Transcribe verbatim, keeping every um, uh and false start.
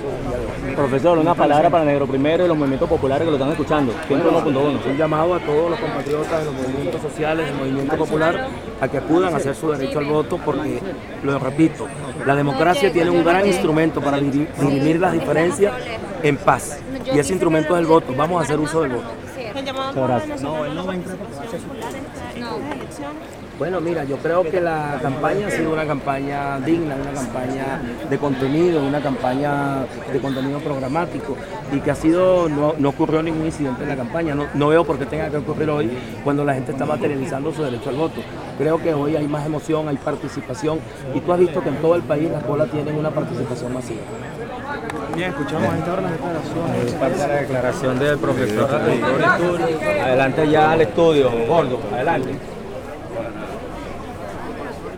Profesor, una palabra para Negro Primero y los movimientos populares que lo están escuchando. Bueno, un llamado a todos los compatriotas de los movimientos sociales, del movimiento popular, a que acudan a hacer su derecho al voto, porque, lo repito, la democracia tiene un gran instrumento para dirimir las diferencias en paz, y ese instrumento es el voto. Vamos a hacer uso del voto. Muchas gracias. No, él no va a entrar a estas elecciones. Bueno, mira, yo creo que la campaña ha sido una campaña digna, una campaña de contenido, una campaña de contenido programático, y que ha sido, no, no ocurrió ningún incidente en la campaña. No, no veo por qué tenga que ocurrir hoy cuando la gente está materializando su derecho al voto. Creo que hoy hay más emoción, hay participación, y tú has visto que en todo el país las bolas tienen una participación masiva. Bien, escuchamos a esta hora las declaraciones. Es parte de la declaración del profesor. Adelante ya al estudio, Gordo, adelante.